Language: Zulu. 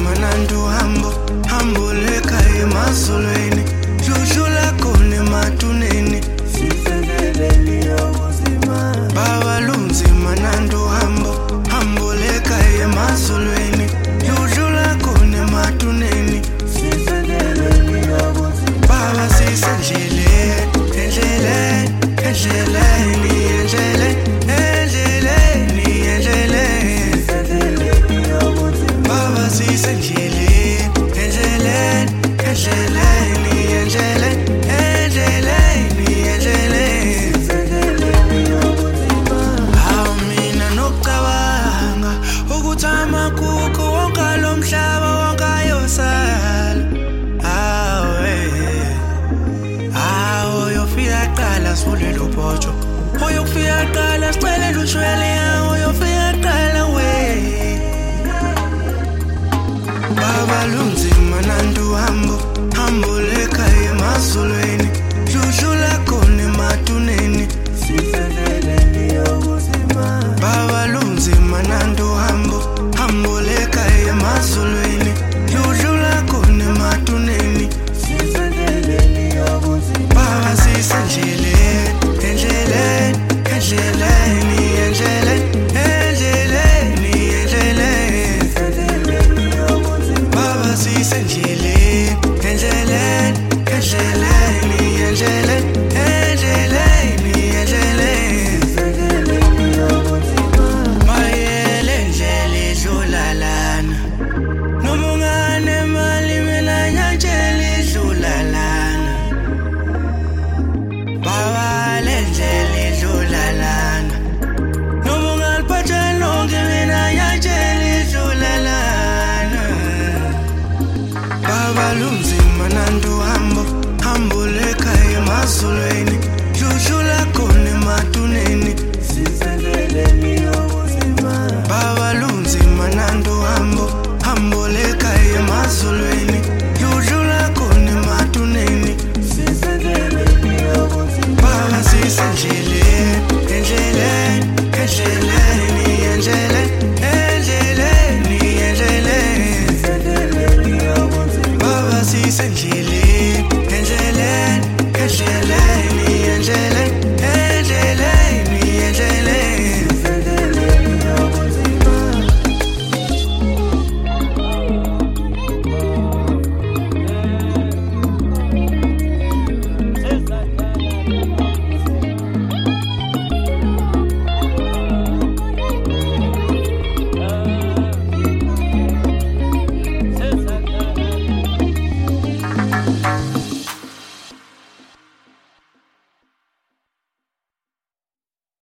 manando hambo leka emazulweni dludlula khona ematuneni baba lunzima nando hambo leka emazulweni dludlula khona ematuneni baba sisendleleni baba sisendleleni mina nocabanga ukuthi amakukho wonke lo mhlaba wonke ayosala uyofika qala sivule lo bhojo uyofika qala sicele ushwele